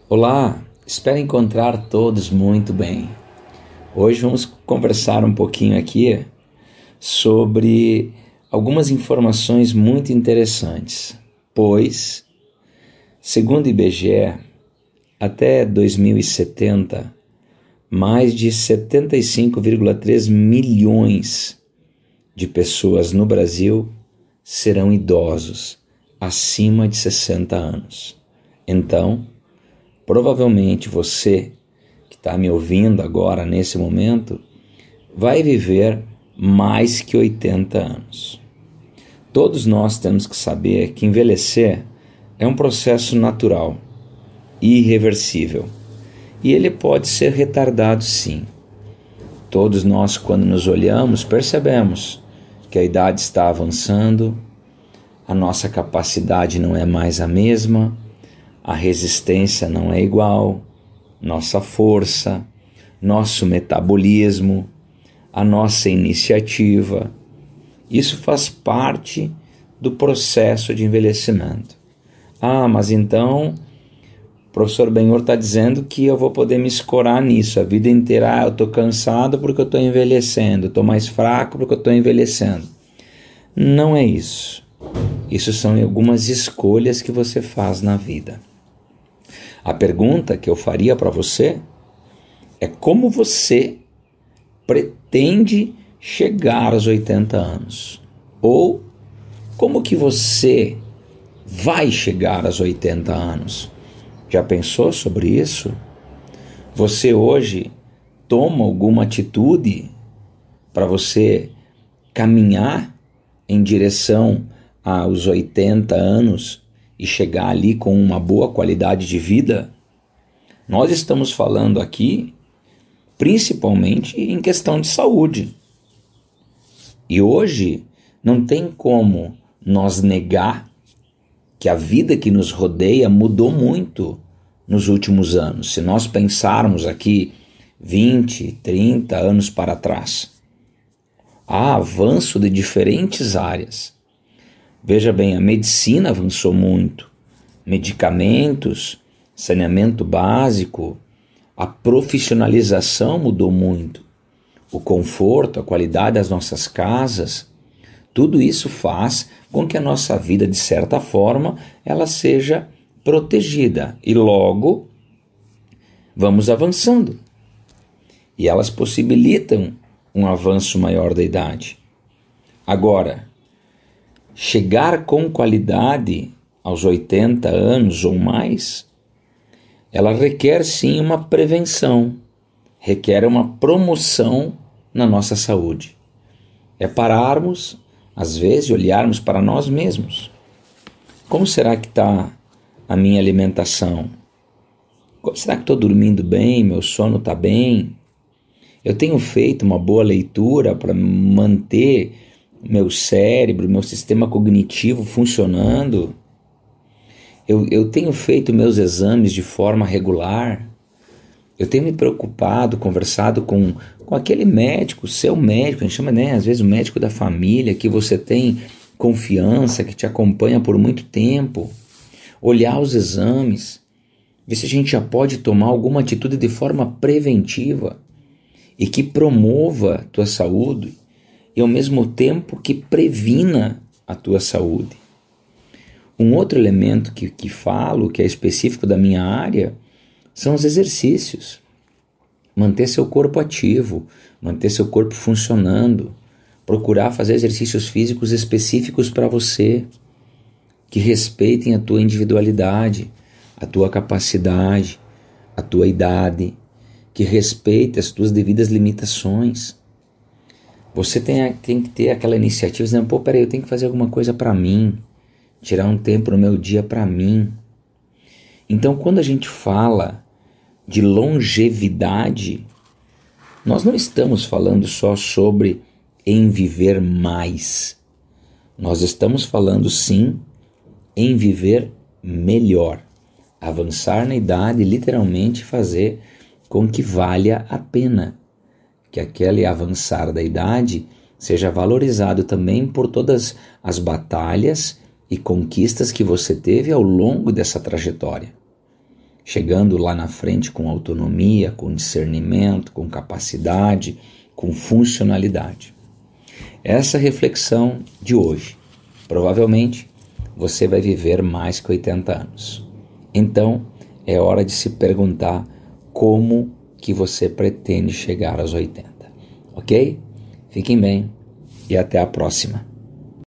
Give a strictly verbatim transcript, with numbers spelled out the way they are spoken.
Olá, espero encontrar todos muito bem. Hoje vamos conversar um pouquinho aqui sobre algumas informações muito interessantes, pois, segundo o I B G E, até dois mil e setenta, mais de setenta e cinco vírgula três milhões de pessoas no Brasil serão idosos acima de sessenta anos. Então, provavelmente você que está me ouvindo agora, nesse momento, vai viver mais que oitenta anos. Todos nós temos que saber que envelhecer é um processo natural e irreversível. E ele pode ser retardado, sim. Todos nós, quando nos olhamos, percebemos que a idade está avançando, a nossa capacidade não é mais a mesma, a resistência não é igual, nossa força, nosso metabolismo, a nossa iniciativa. Isso faz parte do processo de envelhecimento. Ah, mas então o professor Benhor está dizendo que eu vou poder me escorar nisso a vida inteira. Ah, eu estou cansado porque eu estou envelhecendo, estou mais fraco porque eu estou envelhecendo. Não é isso. Isso são algumas escolhas que você faz na vida. A pergunta que eu faria para você é como você pretende chegar aos oitenta anos? Ou como que você vai chegar aos oitenta anos? Já pensou sobre isso? Você hoje toma alguma atitude para você caminhar em direção aos oitenta anos e chegar ali com uma boa qualidade de vida? Nós estamos falando aqui principalmente em questão de saúde. E hoje não tem como nós negar que a vida que nos rodeia mudou muito nos últimos anos. Se nós pensarmos aqui vinte, trinta anos para trás, há avanço de diferentes áreas. Veja bem, a medicina avançou muito, medicamentos, saneamento básico, a profissionalização mudou muito, o conforto, a qualidade das nossas casas, tudo isso faz com que a nossa vida, de certa forma, ela seja protegida e logo vamos avançando. E elas possibilitam um avanço maior da idade. Agora, chegar com qualidade aos oitenta anos ou mais, ela requer sim uma prevenção, requer uma promoção na nossa saúde. É pararmos, às vezes, olharmos para nós mesmos. Como será que está a minha alimentação? Será que estou dormindo bem? Meu sono está bem? Eu tenho feito uma boa leitura para manter meu cérebro, meu sistema cognitivo funcionando? Eu, eu tenho feito meus exames de forma regular? Eu tenho me preocupado, conversado com, com aquele médico, seu médico, a gente chama, né, às vezes o médico da família, que você tem confiança, que te acompanha por muito tempo. Olhar os exames, ver se a gente já pode tomar alguma atitude de forma preventiva e que promova a tua saúde e ao mesmo tempo que previna a tua saúde. Um outro elemento que, que falo, que é específico da minha área, são os exercícios. Manter seu corpo ativo, manter seu corpo funcionando, procurar fazer exercícios físicos específicos para você, que respeitem a tua individualidade, a tua capacidade, a tua idade, que respeitem as tuas devidas limitações. Você tem, tem que ter aquela iniciativa, dizendo, pô, peraí, eu tenho que fazer alguma coisa para mim, tirar um tempo no meu dia para mim. Então, quando a gente fala de longevidade, nós não estamos falando só sobre em viver mais. Nós estamos falando, sim, em viver melhor. Avançar na idade, literalmente fazer com que valha a pena. Que aquele avançar da idade seja valorizado também por todas as batalhas e conquistas que você teve ao longo dessa trajetória. chegando lá na frente com autonomia, com discernimento, com capacidade, com funcionalidade. Essa reflexão de hoje, provavelmente você vai viver mais que oitenta anos. Então, é hora de se perguntar como que você pretende chegar aos oitenta, ok? Fiquem bem e até a próxima.